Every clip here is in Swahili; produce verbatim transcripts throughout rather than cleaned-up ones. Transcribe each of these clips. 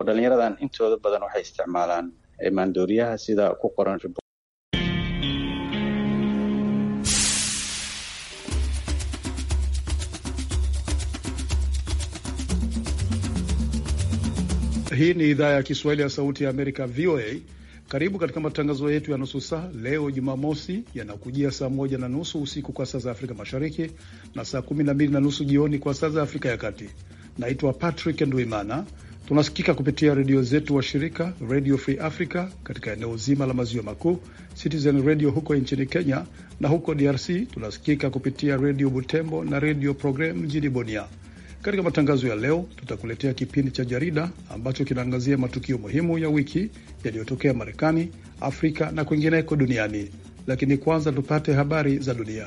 dhalinyaradan intooda badan waxay isticmaalaan maandooriyaha sida ku qoran. Hii ni idhaa ya Kiswahili ya Sauti ya Amerika, V O A. Karibu katika matangazo yetu ya nusu saa leo Jumamosi, yanakujia saa moja na nusu usiku kwa saa za Afrika Mashariki na saa kumi na mbili na nusu jioni kwa saa za Afrika ya Kati. Naitwa Patrick Ndwimana. Tunasikika kupitia redio zetu wa shirika Radio Free Africa katika eneo zima la maziwa makuu, Citizen Radio huko nchini Kenya, na huko D R C tunasikika kupitia Radio Butembo na Radio Program mjini Bunia. Katika matangazo ya leo tutakuletea kipindi cha jarida ambacho kinaangazia matukio muhimu ya wiki yaliyotokea Marekani, Afrika na kwingineko duniani. Lakini kwanza tupate habari za dunia.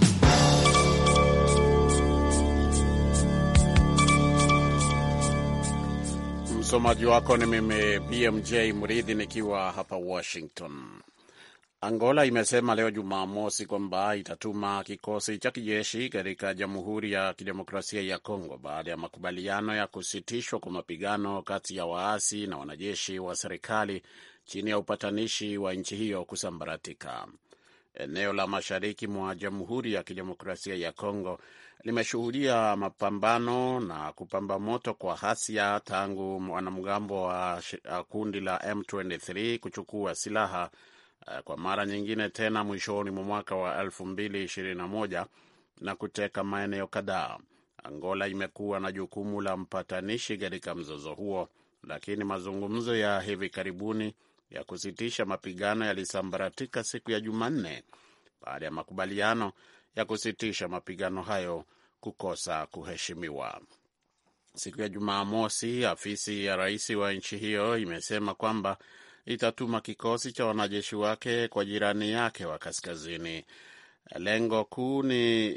Msomaji wako ni mimi B M J Mridhi nikiwa hapa Washington. Angola imesema leo Jumamosi kwamba itatuma kikosi cha kijeshi katika Jamhuri ya Kidemokrasia ya Kongo baada ya makubaliano ya kusitishwa kwa mapigano kati ya waasi na wanajeshi wa serikali chini ya upatanishi wa nchi hiyo kusambaratika. Eneo la mashariki mwa Jamhuri ya Kidemokrasia ya Kongo limeshuhudia mapambano na kupamba moto kwa hasia tangu wanamgambo wa kundi la M ishirini na tatu kuchukua silaha kwa mara nyingine tena mwishoni mwa mwaka wa elfu mbili ishirini na moja na kuteka maeneo kadhaa. Angola imekuwa na jukumu la mpatanishi katika mzozo huo, lakini mazungumzo ya hivi karibuni ya kusitisha mapigano yalisambaratika siku ya Jumanne baada ya makubaliano ya kusitisha mapigano hayo kukosa kuheshimiwa. Siku ya Jumamosi, afisi ya rais wa nchi hiyo imesema kwamba itatuma kikosi cha wanajeshi wake kwa jirani yake wa kaskazini. Lengo kuu ni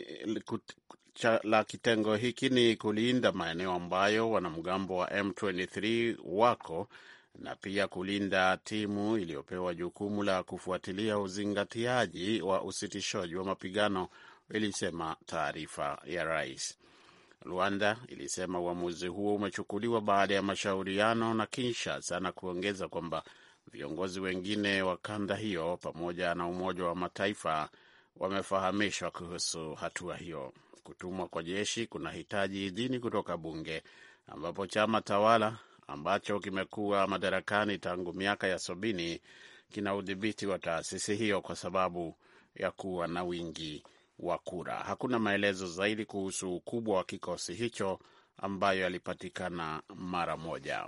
la kitengo hiki ni kulinda maeneo ambayo wanamgambo wa M ishirini na tatu wako na pia kulinda timu iliyopewa jukumu la kufuatilia uzingatiaji wa usitishaji wa mapigano, ilisema taarifa ya rais. Rwanda ilisema uamuzi huo umechukuliwa baada ya mashauriano na Kinshasa na kuongeza kwamba viongozi wengine wa kanda hiyo pamoja na Umoja wa Mataifa wamefahamishwa kuhusu hatua hiyo. Kutumwa kwa jeshi kunahitaji idhini kutoka bunge, ambapo chama tawala ambacho kimekuwa madarakani tangu miaka ya sabini kina udhibiti wa taasisi hiyo kwa sababu ya kuwa na wingi wa kura. Hakuna maelezo zaidi kuhusu ukubwa wa kikosi hicho ambayo yalipatikana mara moja.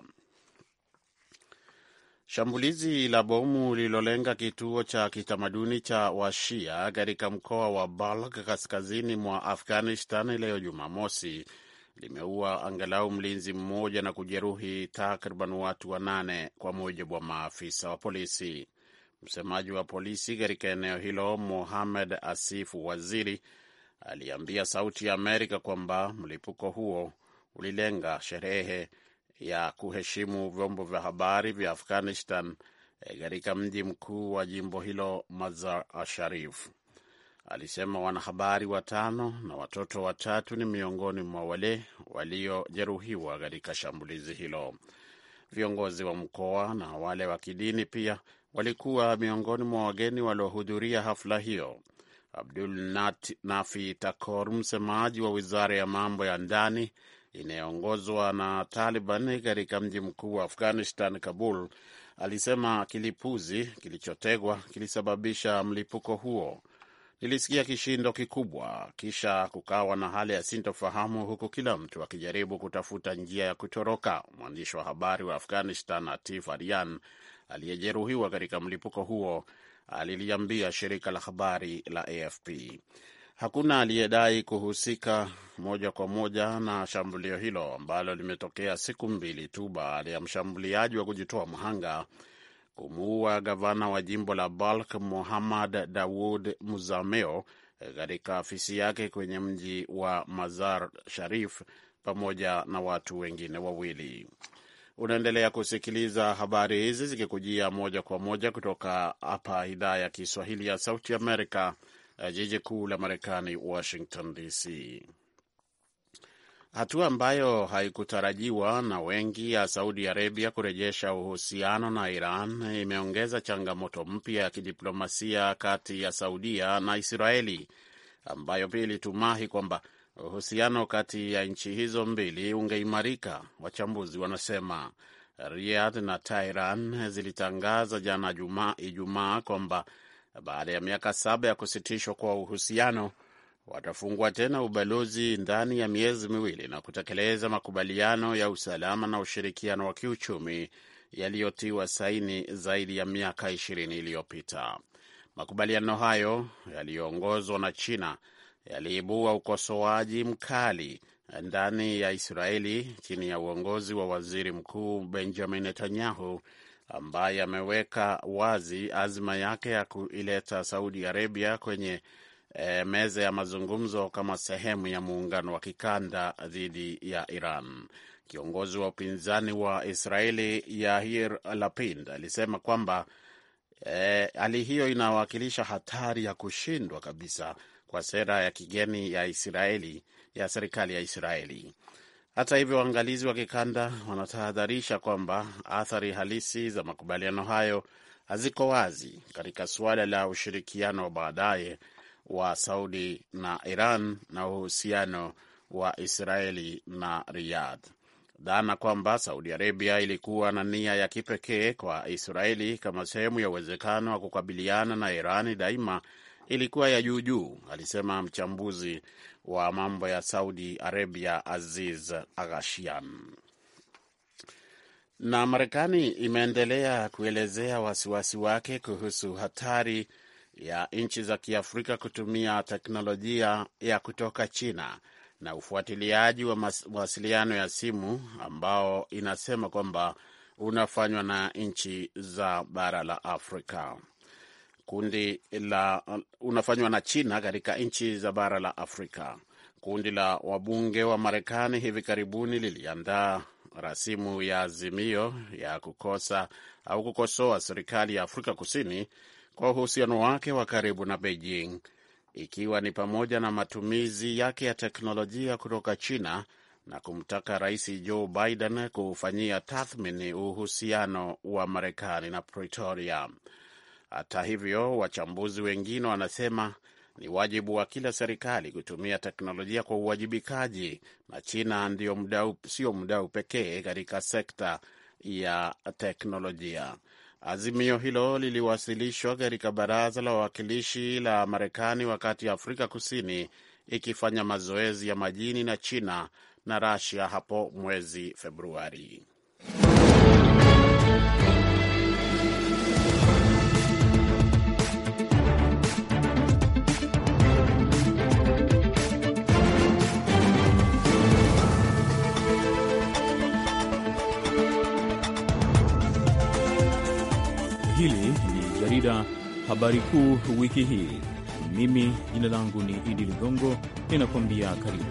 Shambulizi la bomu lililolenga kituo cha kitamaduni cha Washia katika mkoa wa Balkh kaskazini mwa Afghanistan leo Jumamosi limeua angalau mlinzi mmoja na kujeruhi takriban watu wanane, kwa mujibu wa maafisa wa polisi. Msemaji wa polisi katika eneo hilo, Mohamed Asif Waziri, aliambia Sauti ya Amerika kwamba mlipuko huo ulilenga sherehe ya kuheshimu vyombo vya habari vya Afghanistan katika mji mkuu wa jimbo hilo, Mazar-e-Sharif. Alisema wanahabari watano na watoto watatu ni miongoni mwa wale waliojeruhiwa katika shambulizi hilo. Viongozi wa mkoa na wale wa kidini pia walikuwa miongoni mwa wageni waliohudhuria hafla hiyo. Abdul Nafi Takor, msemaji wa wizara ya mambo ya ndani inayoongozwa na Taliban katika mji mkuu wa Afghanistan, Kabul, alisema kilipuzi kilichotegwa kilisababisha mlipuko huo. Nilisikia kishindo kikubwa, kisha kukawa na hali ya sintofahamu, huku kila mtu akijaribu kutafuta njia ya kutoroka. Mwandishi wa habari wa Afghanistan Atif Aryan aliyejeruhiwa katika mlipuko huo aliliambia shirika la habari la A F P. Hakuna aliyedai kuhusika moja kwa moja na shambulio hilo ambalo limetokea siku mbili tu baada ya mshambuliaji wa kujitoa mhanga kumuua gavana wa jimbo la Balkh Muhammad Dawood Muzameo katika afisi yake kwenye mji wa Mazar Sharif pamoja na watu wengine wawili. Unaendelea kusikiliza habari hizi zikikujia moja kwa moja kutoka hapa idhaa ya Kiswahili ya Sauti Amerika, jiji kuu la Marekani, Washington D C. Hatua ambayo haikutarajiwa na wengi ya Saudi Arabia kurejesha uhusiano na Iran imeongeza changamoto mpya ya kidiplomasia kati ya Saudia na Israeli, ambayo pia ilitumai kwamba uhusiano kati ya nchi hizo mbili ungeimarika. Wachambuzi wanasema Riyadh na Tehran zilitangaza jana Ijumaa kwamba baada ya miaka saba ya kusitishwa kwa uhusiano watafungua tena ubalozi ndani ya miezi miwili na kutekeleza makubaliano ya usalama na ushirikiano wa kiuchumi yaliyotiwa saini zaidi ya miaka ishirini iliyopita. Makubaliano hayo yaliyoongozwa na China yaliibua ukosoaji mkali ndani ya Israeli chini ya uongozi wa Waziri Mkuu Benjamin Netanyahu, ambaye ameweka wazi azma yake ya kuileta Saudi Arabia kwenye E, meza ya mazungumzo kama sehemu ya muungano wa kikanda dhidi ya Iran. Kiongozi wa upinzani wa Israeli Yair Lapid alisema kwamba e, hali hiyo inawakilisha hatari ya kushindwa kabisa kwa sera ya kigeni ya Israeli ya serikali ya Israeli. Hata hivyo, waangalizi wa kikanda wanatahadharisha kwamba athari halisi za makubaliano hayo haziko wazi katika suala la ushirikiano wa baadaye wa Saudi na Iran na uhusiano wa Israeli na Riyadh. Dhana kwamba Saudi Arabia ilikuwa na nia ya kipekee kwa Israeli kama sehemu ya uwezekano wa kukabiliana na Iran daima ilikuwa ya juu juu, alisema mchambuzi wa mambo ya Saudi Arabia Aziz Aghashian. Na Marekani imeendelea kuelezea wasiwasi wake kuhusu hatari ya nchi za Kiafrika kutumia teknolojia ya kutoka China na ufuatiliaji wa mawasiliano ya simu ambao inasema kwamba unafanywa na nchi za bara la Afrika. Kundi la unafanywa na China katika nchi za bara la Afrika. Kundi la wabunge wa Marekani hivi karibuni liliandaa rasimu ya azimio ya kukosa au kukosoa serikali ya Afrika Kusini kwa uhusiano wake wa karibu na Beijing, ikiwa ni pamoja na matumizi yake ya teknolojia kutoka China na kumtaka Rais Joe Biden kufanyia tathmini uhusiano wa Marekani na Pretoria. Hata hivyo, wachambuzi wengine wanasema ni wajibu wa kila serikali kutumia teknolojia kwa uwajibikaji, na China ndio mdau, sio mdau pekee katika sekta ya teknolojia. Azimio hilo liliwasilishwa katika baraza la wawakilishi la Marekani wakati Afrika Kusini ikifanya mazoezi ya majini na China na Russia hapo mwezi Februari. Hili ni jarida habari kuu wiki hii. Mimi jina langu ni Idi Ligongo, ninakwambia karibu.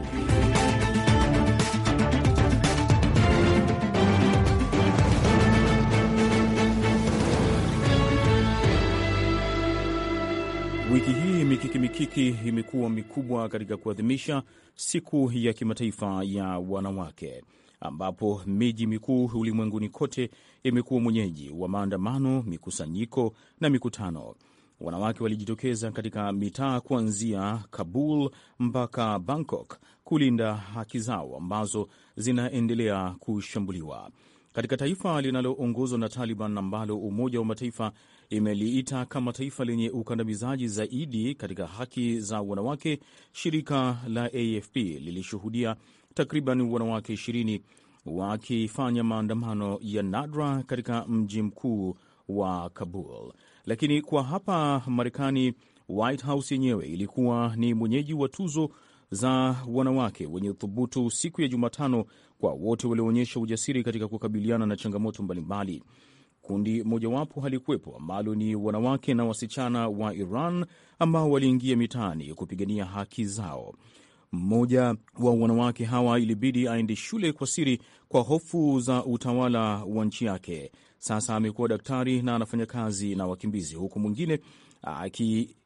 Wiki hii mikiki mikiki imekuwa mikubwa katika kuadhimisha siku ya kimataifa ya wanawake, ambapo miji mikuu ulimwenguni kote imekuwa mwenyeji wa maandamano, mikusanyiko na mikutano. Wanawake walijitokeza katika mitaa kuanzia Kabul mpaka Bangkok kulinda haki zao ambazo zinaendelea kushambuliwa. Katika taifa linaloongozwa na Taliban ambalo Umoja wa Mataifa imeliita kama taifa lenye ukandamizaji zaidi katika haki za wanawake, shirika la A F P lilishuhudia takriban wanawake ishirini wakifanya maandamano ya nadra katika mji mkuu wa Kabul. Lakini kwa hapa Marekani, White House yenyewe ilikuwa ni mwenyeji wa tuzo za wanawake wenye uthubutu siku ya Jumatano kwa wote walioonyesha ujasiri katika kukabiliana na changamoto mbalimbali. Kundi mojawapo halikuwepo ambalo ni wanawake na wasichana wa Iran ambao waliingia mitaani kupigania haki zao. Mmoja wa wanawake hawa ilibidi aende shule kwa siri kwa hofu za utawala wa nchi yake. Sasa amekuwa daktari na anafanya kazi na wakimbizi, huku mwingine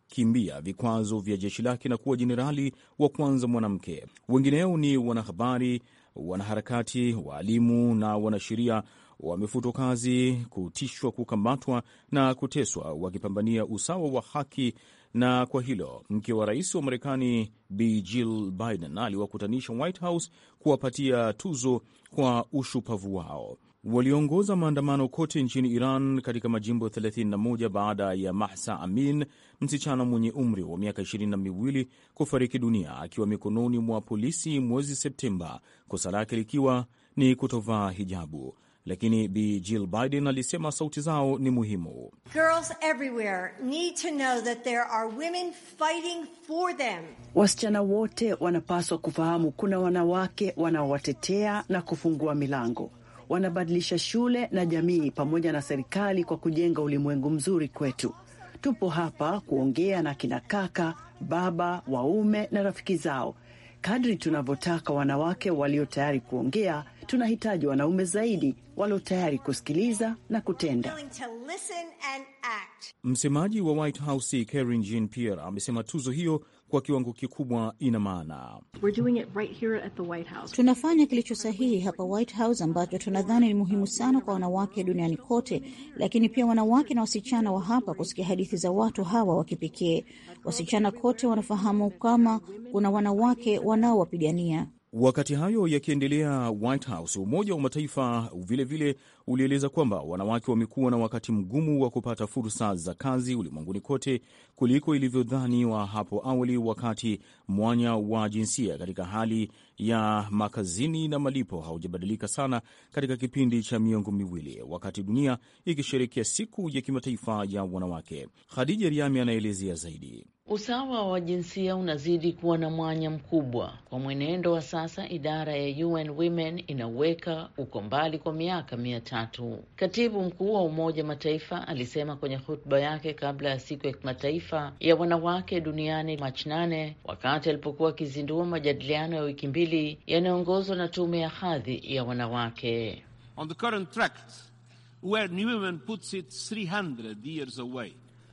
kimbia vikwazo vya jeshi lake na kuwa jenerali wa kwanza mwanamke. Wengineo ni wanahabari, wanaharakati, waalimu na wanasheria wamefutwa kazi, kutishwa, kukamatwa na kuteswa wakipambania usawa wa haki. Na kwa hilo mke wa rais wa Marekani Bi Jill Biden aliwakutanisha White House kuwapatia tuzo kwa ushupavu wao. Waliongoza maandamano kote nchini Iran katika majimbo thelathini na moja baada ya Mahsa Amin, msichana mwenye umri wa miaka ishirini na miwili, kufariki dunia akiwa mikononi mwa polisi mwezi Septemba, kosa lake likiwa ni kutovaa hijabu. Lakini Bi Jill Biden alisema sauti zao ni muhimu. Girls everywhere need to know that there are women fighting for them. Wasichana wote wanapaswa kufahamu kuna wanawake wanaowatetea na kufungua milango. Wanabadilisha shule na jamii pamoja na serikali kwa kujenga ulimwengu mzuri kwetu. Tupo hapa kuongea na kina kaka, baba, waume na rafiki zao. Kadri tunavyotaka wanawake walio tayari kuongea, tunahitaji wanaume zaidi walio tayari kusikiliza na kutenda. Msemaji wa White House Karine Jean-Pierre amesema tuzo hiyo kwa kiwango kikubwa ina maana. Right, tunafanya kilicho sahihi hapa White House ambacho tunadhani ni muhimu sana kwa wanawake duniani kote, lakini pia wanawake na wasichana wa hapa kusikia hadithi za watu hawa wa kipekee. Wasichana kote wanafahamu kama kuna wanawake wanaowapigania. Wakati hayo yakiendelea, White House, Umoja wa Mataifa vilevile ulieleza kwamba wanawake wamekuwa na wakati mgumu wa kupata fursa za kazi ulimwenguni kote kuliko ilivyodhaniwa hapo awali, wakati mwanya wa jinsia katika hali ya makazini na malipo haujabadilika sana katika kipindi cha miongo miwili, wakati dunia ikisherehekea siku ya kimataifa ya wanawake. Khadija Riami anaelezea zaidi. Usawa wa jinsia unazidi kuwa na mwanya mkubwa. Kwa mwenendo wa sasa, idara ya U N Women inaweka uko mbali kwa miaka mia tatu. Katibu mkuu wa Umoja Mataifa alisema kwenye hotuba yake kabla ya siku ya kimataifa ya wanawake duniani Machi nane, wakati alipokuwa akizindua majadiliano ya wiki mbili yanayoongozwa na tume ya hadhi ya wanawake. On the current track, where women puts it three hundred years away.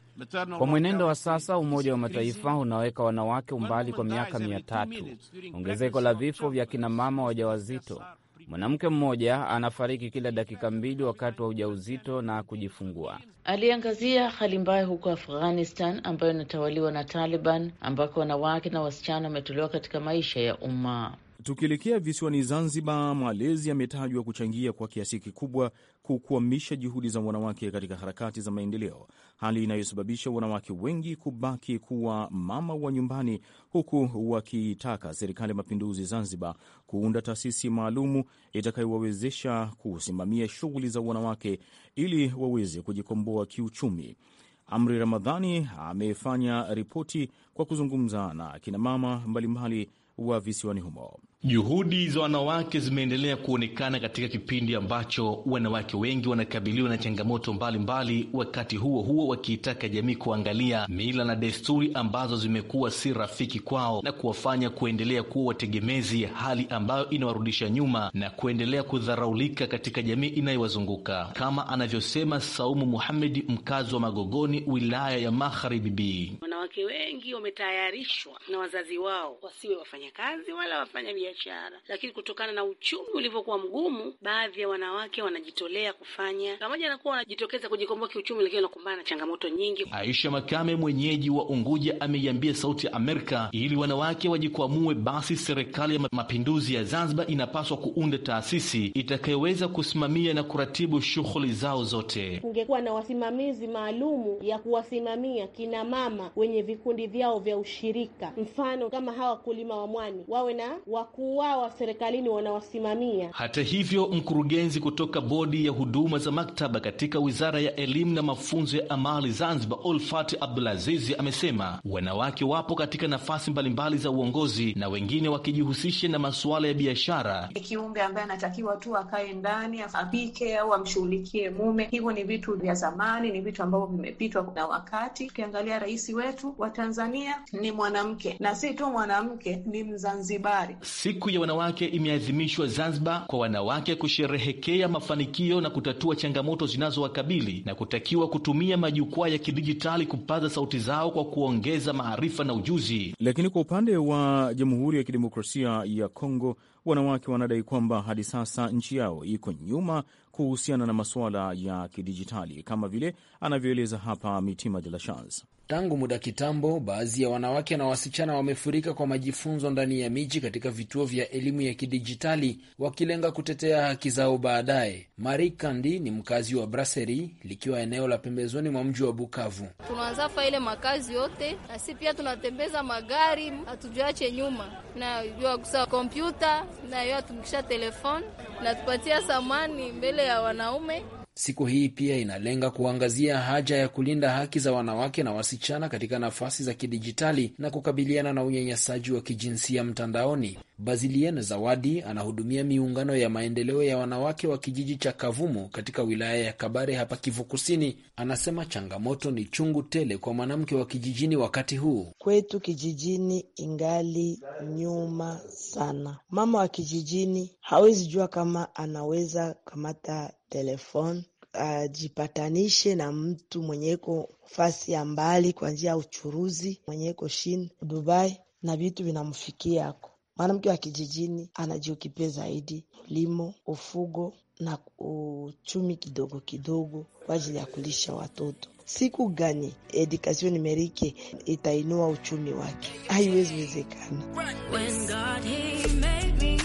Kwa mwenendo wa sasa, Umoja wa Mataifa unaweka wanawake umbali kwa miaka mia tatu. Ongezeko la vifo vya kina mama wajawazito. Mwanamke mmoja anafariki kila dakika mbili wakati wa ujauzito na kujifungua. Aliangazia hali mbaya huko Afghanistan ambayo inatawaliwa na Taliban, ambako wanawake na wasichana wametolewa katika maisha ya umma. Tukielekea visiwani Zanzibar, malezi yametajwa kuchangia kwa kiasi kikubwa kukwamisha juhudi za wanawake katika harakati za maendeleo, hali inayosababisha wanawake wengi kubaki kuwa mama wa nyumbani, huku wakitaka Serikali ya Mapinduzi Zanzibar kuunda taasisi maalumu itakayowawezesha kusimamia shughuli za wanawake ili waweze kujikomboa kiuchumi. Amri Ramadhani amefanya ripoti kwa kuzungumza na kina mama mbalimbali wa visiwani humo. Juhudi za wanawake zimeendelea kuonekana katika kipindi ambacho wanawake wengi wanakabiliwa na changamoto mbalimbali mbali, wakati huo huo wakiitaka jamii kuangalia mila na desturi ambazo zimekuwa si rafiki kwao na kuwafanya kuendelea kuwa wategemezi, hali ambayo inawarudisha nyuma na kuendelea kudharaulika katika jamii inayowazunguka, kama anavyosema Saumu Muhammad, mkazi wa Magogoni, wilaya ya Magharibi. Wanawake wengi wametayarishwa na wazazi wao wasiwe wafanya kazi wala wafanya biashara, lakini kutokana na uchumi ulivyokuwa mgumu, baadhi ya wanawake wanajitolea kufanya, pamoja na kuwa wanajitokeza kujikomboa kiuchumi, lakini wanakumbana na changamoto nyingi. Aisha Makame, mwenyeji wa Unguja, ameiambia Sauti ya Amerika ili wanawake wajikwamue, basi Serikali ya Mapinduzi ya Zanzibar inapaswa kuunda taasisi itakayoweza kusimamia na kuratibu shughuli zao zote. Kungekuwa na wasimamizi maalumu ya kuwasimamia kina mama wenye vikundi vyao vya ushirika, mfano kama hawa kulima wa mwani, wawe na wakuu wao wa serikalini wanawasimamia. Hata hivyo, mkurugenzi kutoka bodi ya huduma za maktaba katika Wizara ya Elimu na Mafunzo ya Amali Zanzibar, Ulfati Abdulazizi, amesema wanawake wapo katika nafasi mbalimbali za uongozi na wengine wakijihusisha na masuala ya biashara. Kiumbe ambaye anatakiwa tu akae ndani apike au amshughulikie mume, hivyo ni vitu vya zamani, ni vitu ambavyo vimepitwa na wakati. Ukiangalia rais wetu wetu wa Tanzania ni mwanamke, na si tu mwanamke, ni Mzanzibari. Siku ya wanawake imeadhimishwa Zanzibar kwa wanawake kusherehekea mafanikio na kutatua changamoto zinazowakabili na kutakiwa kutumia majukwaa ya kidijitali kupaza sauti zao kwa kuongeza maarifa na ujuzi. Lakini kwa upande wa Jamhuri ya Kidemokrasia ya Kongo, wanawake wanadai kwamba hadi sasa nchi yao iko nyuma kuhusiana na masuala ya kidijitali, kama vile anavyoeleza hapa Mitima de la Chance. Tangu muda kitambo, baadhi ya wanawake na wasichana wamefurika kwa majifunzo ndani ya miji katika vituo vya elimu ya kidijitali, wakilenga kutetea haki zao baadaye. Marie Kandi ni mkazi wa Brasserie, likiwa eneo la pembezoni mwa mji wa Bukavu. Tunaanza fa ile makazi yote, na si pia tunatembeza magari, hatujuache nyuma. Na yua kusa kompyuta, na yua tumikisha telefoni, na tupatia samani mbele ya wanaume. Siku hii pia inalenga kuangazia haja ya kulinda haki za wanawake na wasichana katika nafasi za kidijitali na kukabiliana na unyanyasaji wa kijinsia mtandaoni. Bazilienne Zawadi anahudumia miungano ya maendeleo ya wanawake wa kijiji cha Kavumu katika wilaya ya Kabare hapa Kivu Kusini. Anasema changamoto ni chungu tele kwa mwanamke wa kijijini wakati huu. Kwetu kijijini ingali nyuma sana. Mama wa kijijini hawezi jua kama anaweza kamata telefoni ajipatanishe na mtu mwenyeko fasi ya mbali kwa njia ya uchuruzi, mwenyeko China, Dubai, na vitu vinamfikia yako. Mwanamke wa kijijini anajiukipe zaidi limo, ufugo na uchumi kidogo kidogo kwa ajili ya kulisha watoto. Siku gani education numerike itainua uchumi wake? Haiwezi wezekana. When God he made me,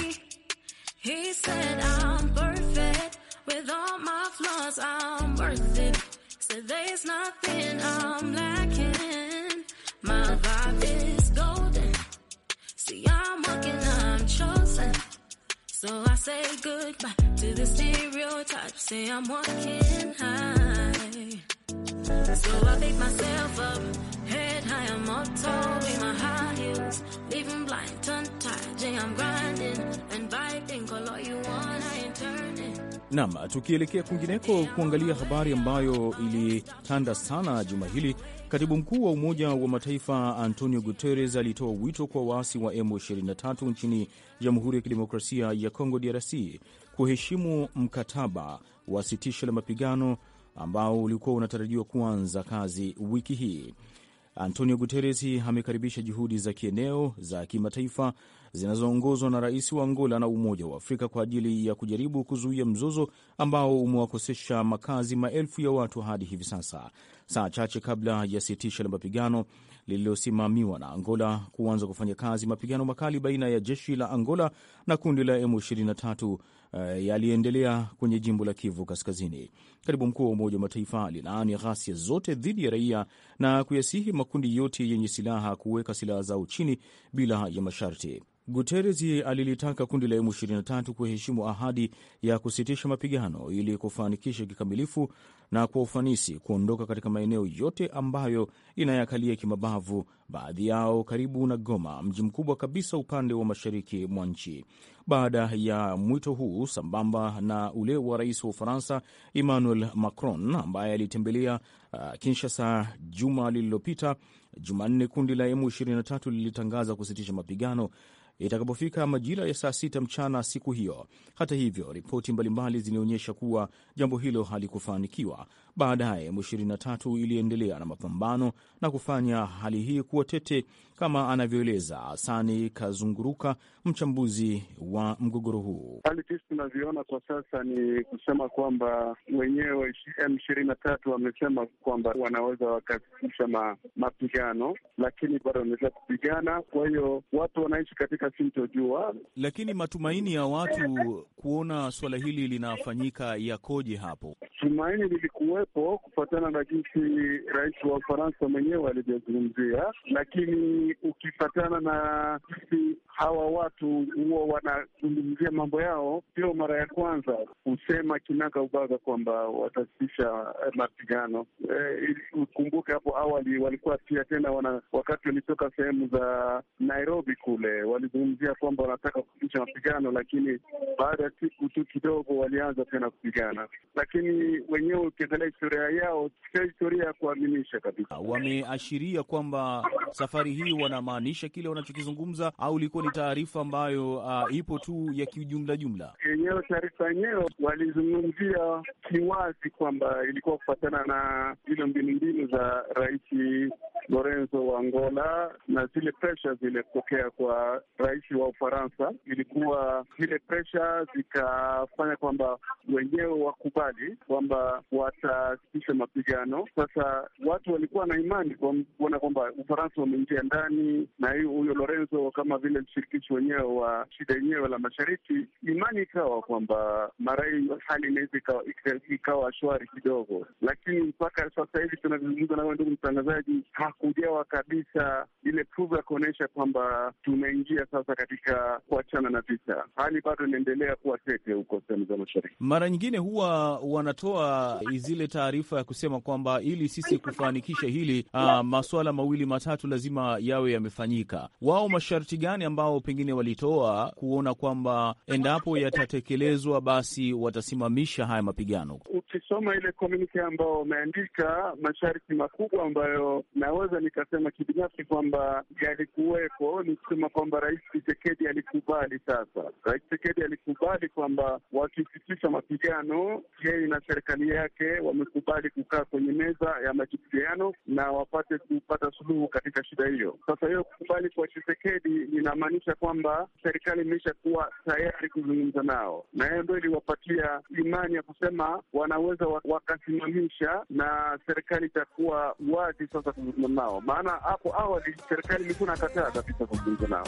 he said I'm perfect. With all my flaws, I'm worth it. So there's nothing I'm lacking. My vibe is golden. See, I'm walking, I'm chosen. So I say goodbye to the stereotype. Say I'm walking high. So I pick myself up, head high, I'm all tall with my high heels. Leaving blind, tongue-tied, yeah, I'm grinding and vibing. Call all you want, I ain't turning. Naam, tukielekea kwingineko kuangalia habari ambayo ilitanda sana juma hili, katibu mkuu wa Umoja wa Mataifa Antonio Guterres alitoa wito kwa waasi wa M ishirini na tatu nchini Jamhuri ya Kidemokrasia ya Kongo D R C kuheshimu mkataba wa sitisho la mapigano ambao ulikuwa unatarajiwa kuanza kazi wiki hii. Antonio Guterres amekaribisha juhudi za kieneo za kimataifa zinazoongozwa na rais wa Angola na Umoja wa Afrika kwa ajili ya kujaribu kuzuia mzozo ambao umewakosesha makazi maelfu ya watu hadi hivi sasa, saa chache kabla ya sitisho la mapigano lililosimamiwa na Angola kuanza kufanya kazi. Mapigano makali baina ya jeshi la Angola na kundi la M ishirini na tatu uh, yaliendelea kwenye jimbo la Kivu Kaskazini. Katibu mkuu wa Umoja wa Mataifa alilaani ghasia zote dhidi ya raia na kuyasihi makundi yote yenye silaha kuweka silaha zao chini bila ya masharti. Guterres alilitaka kundi la M ishirini na tatu kuheshimu ahadi ya kusitisha mapigano ili kufanikisha kikamilifu na kwa ufanisi kuondoka katika maeneo yote ambayo inayakalia kimabavu, baadhi yao karibu na Goma, mji mkubwa kabisa upande wa mashariki mwa nchi. Baada ya mwito huu, sambamba na ule wa rais wa Ufaransa Emmanuel Macron ambaye alitembelea uh, Kinshasa juma lililopita, Jumanne kundi la M ishirini na tatu lilitangaza kusitisha mapigano itakapofika majira ya saa sita mchana siku hiyo. Hata hivyo, ripoti mbalimbali zilionyesha kuwa jambo hilo halikufanikiwa. Baadaye M ishirini na tatu iliendelea na mapambano na kufanya hali hii kuwa tete, kama anavyoeleza Asani Kazunguruka, mchambuzi wa mgogoro huu. Hali sisi tunavyoona kwa sasa ni kusema kwamba wenyewe M ishirini na tatu wamesema kwamba wanaweza wakasitisha ma, mapigano, lakini bado wanaweza kupigana. Kwa hiyo watu wanaishi katika sintojua. Lakini matumaini ya watu kuona swala hili linafanyika yakoje hapo? Tumaini lilikuwepo kufuatana na jinsi rais wa Ufaransa mwenyewe alivyozungumzia, lakini ukifuatana na jinsi hawa watu huwa wanazungumzia mambo yao, sio mara ya kwanza kusema kinaga ubaga kwamba watasitisha mapigano. E, ukumbuke hapo awali walikuwa pia tena wana, wakati walitoka sehemu za Nairobi kule walizungumzia kwamba wanataka kusitisha mapigano, lakini baada ya siku tu kidogo walianza tena kupigana. Lakini lakini wenyewe ukiangalia historia yao sio historia ya kuaminisha kabisa. Wameashiria kwamba safari hii wanamaanisha kile wanachokizungumza, au ilikuwa ni taarifa ambayo uh, ipo tu ya kiujumla jumla? Yenyewe taarifa yenyewe walizungumzia kiwazi kwamba ilikuwa kufuatana na zile mbinu mbinu za Rais Lorenzo wa Angola na zile pressure zile kutokea kwa rais wa Ufaransa. Ilikuwa zile pressure zikafanya kwamba wenyewe wakubali kwamba watasitisha mapigano. Sasa watu walikuwa na imani kuona kwamba Ufaransa wameingia ndani, na hiyo huyo Lorenzo kama vile mshirikishi wenyewe wa shida yenyewe la mashariki, imani ikawa kwamba marai hali inaweza ikawa, ikawa shwari kidogo. Lakini mpaka sasa hivi tunazungumza na wewe ndugu mtangazaji, hakujawa kabisa ile proof ya kuonyesha kwamba tumeingia sasa katika kuachana na vita. Hali bado inaendelea kuwa tete huko sehemu za mashariki. Mara nyingine huwa wanatoa zile taarifa ya kusema kwamba ili sisi kufanikisha hili uh, masuala mawili matatu lazima yawe yamefanyika. Wao masharti gani ambao pengine walitoa kuona kwamba endapo yatatekelezwa basi watasimamisha haya mapigano? Ukisoma ile communique ambao wameandika, masharti makubwa ambayo naweza nikasema kibinafsi kwamba yalikuwepo, ni kusema kwamba Rais Tshisekedi alikubali. Sasa Rais Tshisekedi alikubali kwamba wakisitisha mapigano, yeye na serikali yake wamekubali kukaa kwenye meza ya majadiliano na wapate kupata suluhu katika shida hiyo. Sasa hiyo kukubali kwa Tshisekedi inamaanisha kwamba serikali imesha kuwa tayari kuzungumza nao, na hiyo ndio iliwapatia imani ya kusema wanaweza wakasimamisha na serikali itakuwa wazi sasa kuzungumza nao. Maana hapo awali serikali ilikuwa inakataa kabisa kuzungumza nao.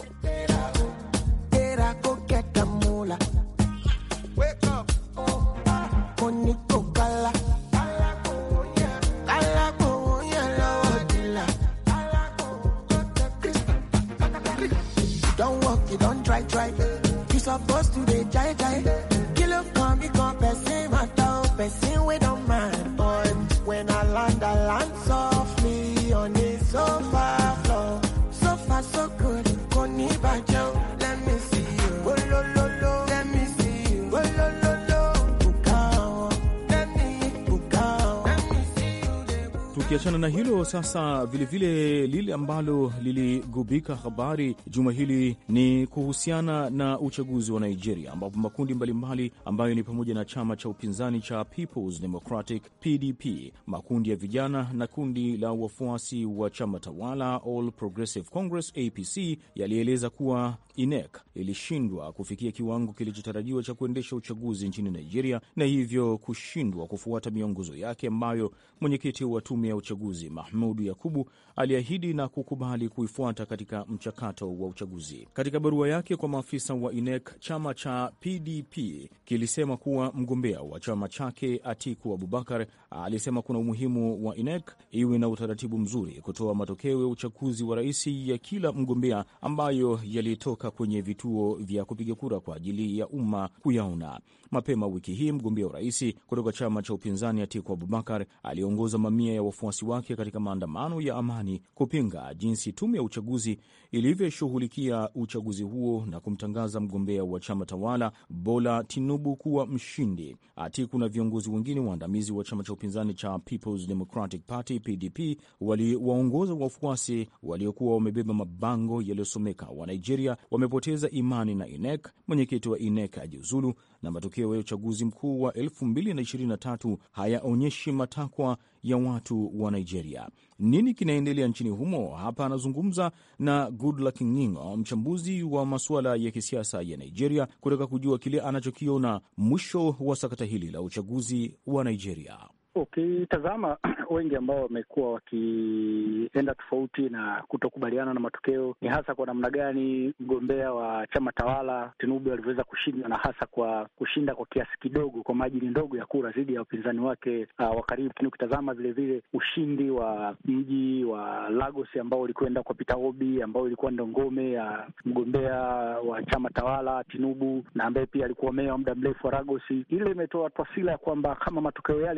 Don't walk, you don't try, try. You supposed to be jai jai. Kill up, come, become person, matter, person, we don't mind. But when I land, I land softly on the sofa floor. So far, so good. Koni bajo, let me see you. Oh, lo, lo, lo. Let me see you. Oh, lo, lo, lo. Bukao. Let me, bukao. Let me see you. Tukiachana na hilo sasa, vilevile lile ambalo liligubika habari juma hili ni kuhusiana na uchaguzi wa Nigeria, ambapo makundi mbalimbali ambayo ni pamoja na chama cha upinzani cha People's Democratic P D P, makundi ya vijana na kundi la wafuasi wa chama tawala All Progressive Congress A P C yalieleza kuwa I N E C ilishindwa kufikia kiwango kilichotarajiwa cha kuendesha uchaguzi nchini Nigeria, na hivyo kushindwa kufuata miongozo yake ambayo mwenyekiti wa tume ya uchaguzi Mahmudu Yakubu aliahidi na kukubali kuifuata katika mchakato wa uchaguzi. Katika barua yake kwa maafisa wa I N E C, chama cha P D P kilisema kuwa mgombea wa chama chake Atiku Abubakar alisema kuna umuhimu wa I N E C iwe na utaratibu mzuri kutoa matokeo ya uchaguzi wa rais ya kila mgombea ambayo yalitoka kwenye vituo vya kupiga kura kwa ajili ya umma kuyaona. Mapema wiki hii mgombea wa rais kutoka chama cha upinzani Atiku Abubakar aliongoza mamia ya wafuasi wake katika maandamano ya amani kupinga jinsi tume ya uchaguzi ilivyoshughulikia uchaguzi huo na kumtangaza mgombea wa chama tawala Bola Tinubu kuwa mshindi. Atiku na viongozi wengine waandamizi wa chama cha upinzani cha People's Democratic Party P D P waliwaongoza wafuasi waliokuwa wamebeba mabango yaliyosomeka wa Nigeria wamepoteza imani na I N E C, mwenyekiti wa I N E C ajiuzulu, na matokeo ya uchaguzi mkuu wa elfu mbili na ishirini na tatu hayaonyeshi matakwa ya watu wa Nigeria. Nini kinaendelea nchini humo? Hapa anazungumza na Goodluck Ngingo, mchambuzi wa masuala ya kisiasa ya Nigeria, kutaka kujua kile anachokiona mwisho wa sakata hili la uchaguzi wa Nigeria. Ukitazama okay, wengi ambao wamekuwa wakienda tofauti na kutokubaliana na matokeo ni hasa kwa namna gani mgombea wa chama tawala Tinubu alivyoweza kushinda, na hasa kwa kushinda kwa kiasi kidogo, kwa margin ndogo ya kura dhidi ya upinzani wake uh, wa karibu. Lakini ukitazama vile vile ushindi wa mji wa Lagos ambao ulikwenda kwa Peter Obi, ambao ilikuwa ndo ngome ya mgombea wa chama tawala Tinubu na ambaye pia alikuwa meya wa muda mrefu wa Lagos, ile imetoa taswira ya kwamba kama matokeo yale yaliweza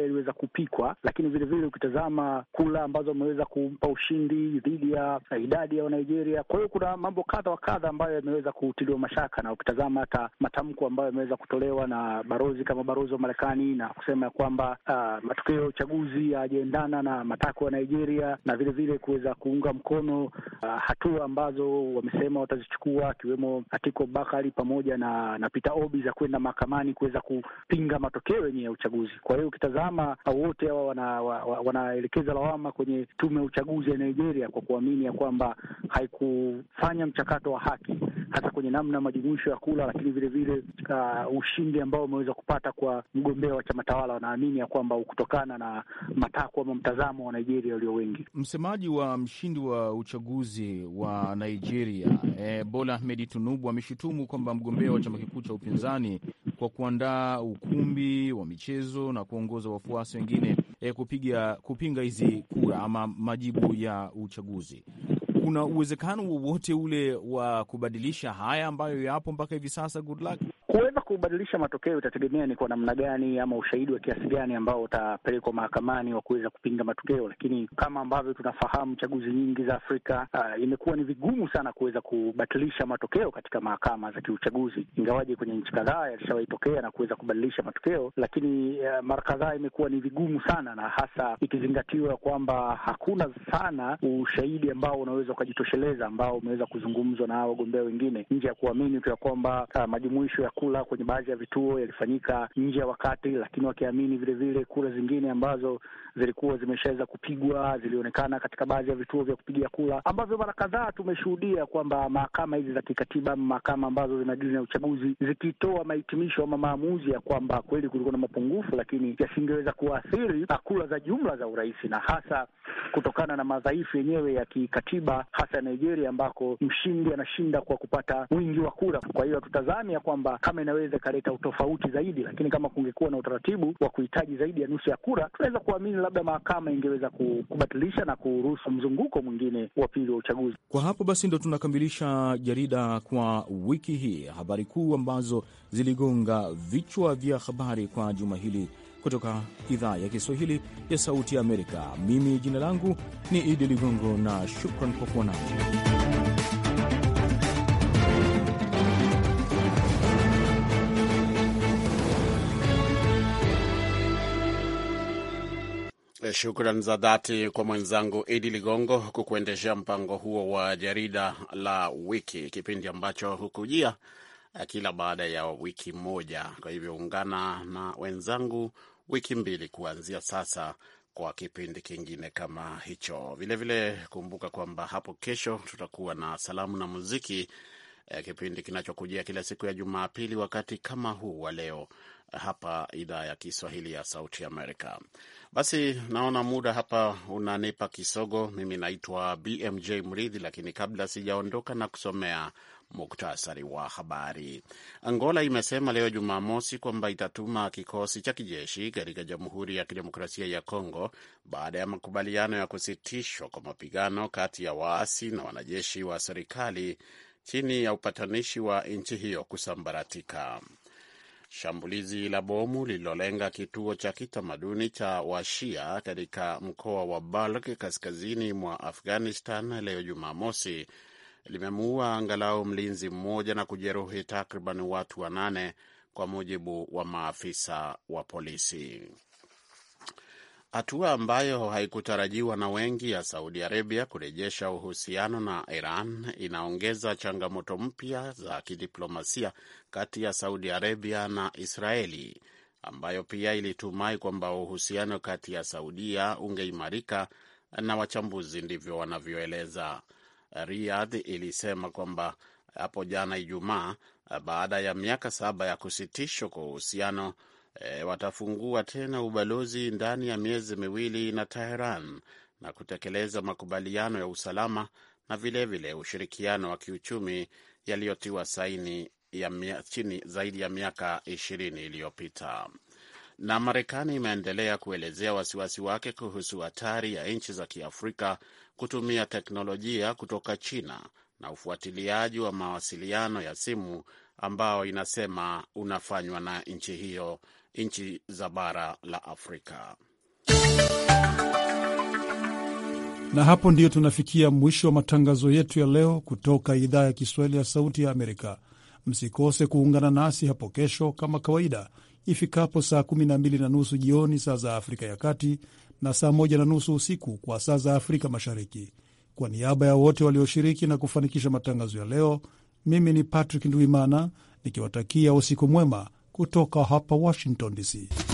kupikwa, lakini vile vile ukitazama kula ambazo wameweza kumpa ushindi dhidi ya idadi ya Nigeria. Kwa hiyo kuna mambo kadha wa kadha ambayo yameweza kutiliwa mashaka, na ukitazama hata matamko ambayo yameweza kutolewa na barozi kama barozi wa Marekani na kusema kwamba uh, matokeo ya uchaguzi hayajaendana na matakwa ya Nigeria, na vile vile kuweza kuunga mkono uh, hatua ambazo wamesema watazichukua, akiwemo Atiku Bakari pamoja na na Peter Obi za kwenda mahakamani kuweza kupinga matokeo yenyewe ya uchaguzi. Kwa hiyo ukitazama wote hawa wana, wanaelekeza lawama kwenye tume ya uchaguzi ya Nigeria kwa kuamini ya kwamba haikufanya mchakato wa haki hasa kwenye namna majumuisho ya kula, lakini vile vile uh, ushindi ambao umeweza kupata kwa mgombea wa chama tawala, wanaamini ya kwamba kutokana na matakwa ama mtazamo wa Nigeria walio wengi. Msemaji wa mshindi wa uchaguzi wa Nigeria e, Bola Ahmed Tinubu ameshutumu kwamba mgombea wa chama kikuu cha upinzani kwa kuandaa ukumbi wa michezo na kuongoza wafuasi wengine e, kupiga kupinga hizi kura ama majibu ya uchaguzi. Kuna uwezekano wowote ule wa kubadilisha haya ambayo yapo mpaka hivi sasa? Good luck. Kuweza kubadilisha matokeo itategemea ni kwa namna gani ama ushahidi wa kiasi gani ambao utapelekwa mahakamani wa kuweza kupinga matokeo, lakini kama ambavyo tunafahamu chaguzi nyingi za Afrika uh, imekuwa ni vigumu sana kuweza kubadilisha matokeo katika mahakama za kiuchaguzi, ingawaje kwenye nchi kadhaa yalishawahi tokea na kuweza kubadilisha matokeo, lakini uh, mara kadhaa imekuwa ni vigumu sana, na hasa ikizingatiwa kwamba hakuna sana ushahidi ambao unaweza ukajitosheleza ambao umeweza kuzungumzwa na wagombea wengine, nje ya kuamini tu ya kwamba uh, majumuisho ya kula kwenye baadhi ya vituo yalifanyika nje ya wakati, lakini wakiamini vile vile kura zingine ambazo zilikuwa zimeshaweza kupigwa zilionekana katika baadhi ya vituo vya kupigia kura, ambavyo mara kadhaa tumeshuhudia kwamba mahakama hizi za kikatiba, mahakama ambazo zinadili na uchaguzi, zikitoa mahitimisho ama maamuzi ya kwamba kweli kulikuwa na mapungufu, lakini yasingeweza kuathiri kura za jumla za urais, na hasa kutokana na madhaifu yenyewe ya kikatiba, hasa Nigeria ambako mshindi anashinda kwa kupata wingi wa kura. Kwa hiyo tutazamia kwamba kama inaweza kaleta utofauti zaidi, lakini kama kungekuwa na utaratibu wa kuhitaji zaidi ya nusu ya kura, tunaweza kuamini labda mahakama ingeweza kubatilisha na kuruhusu mzunguko mwingine wa pili wa uchaguzi. Kwa hapo basi ndo tunakamilisha jarida kwa wiki hii, habari kuu ambazo ziligonga vichwa vya habari kwa juma hili kutoka idhaa ya Kiswahili ya Sauti ya Amerika. Mimi jina langu ni Idi Ligongo na shukran kwa kuwa nami. Shukran za dhati kwa mwenzangu Idi Ligongo kukuendeshea mpango huo wa jarida la wiki, kipindi ambacho hukujia kila baada ya wiki moja. Kwa hivyo ungana na wenzangu wiki mbili kuanzia sasa kwa kipindi kingine kama hicho. Vilevile vile kumbuka kwamba hapo kesho tutakuwa na salamu na muziki, eh, kipindi kinachokujia kila siku ya Jumapili wakati kama huu wa leo hapa idhaa ya Kiswahili ya Sauti Amerika. Basi naona muda hapa unanipa kisogo. Mimi naitwa B M J Mridhi, lakini kabla sijaondoka na kusomea muktasari wa habari. Angola imesema leo Jumamosi kwamba itatuma kikosi cha kijeshi katika Jamhuri ya Kidemokrasia ya Kongo baada ya makubaliano ya kusitishwa kwa mapigano kati ya waasi na wanajeshi wa serikali chini ya upatanishi wa nchi hiyo kusambaratika. Shambulizi la bomu lililolenga kituo cha kitamaduni cha Washia katika mkoa wa Balk kaskazini mwa Afghanistan leo Jumamosi limemuua angalau mlinzi mmoja na kujeruhi takriban watu wanane, kwa mujibu wa maafisa wa polisi. Hatua ambayo haikutarajiwa na wengi ya Saudi Arabia kurejesha uhusiano na Iran inaongeza changamoto mpya za kidiplomasia kati ya Saudi Arabia na Israeli, ambayo pia ilitumai kwamba uhusiano kati ya Saudia ungeimarika, na wachambuzi ndivyo wanavyoeleza. Riyadh ilisema kwamba hapo jana Ijumaa, baada ya miaka saba ya kusitishwa kwa uhusiano, E, watafungua tena ubalozi ndani ya miezi miwili na Tehran na kutekeleza makubaliano ya usalama na vilevile vile ushirikiano wa kiuchumi yaliyotiwa saini ya mia, chini zaidi ya miaka ishirini iliyopita. Na Marekani imeendelea kuelezea wasiwasi wake kuhusu hatari ya nchi za Kiafrika kutumia teknolojia kutoka China na ufuatiliaji wa mawasiliano ya simu ambao inasema unafanywa na nchi hiyo, nchi za bara la Afrika. Na hapo ndiyo tunafikia mwisho wa matangazo yetu ya leo kutoka idhaa ya Kiswahili ya Sauti ya Amerika. Msikose kuungana nasi hapo kesho kama kawaida ifikapo saa kumi na mbili na nusu jioni saa za Afrika ya Kati na saa moja na nusu usiku kwa saa za Afrika Mashariki. Kwa niaba ya wote walioshiriki na kufanikisha matangazo ya leo, mimi ni Patrick Ndwimana nikiwatakia usiku mwema kutoka hapa Washington D C.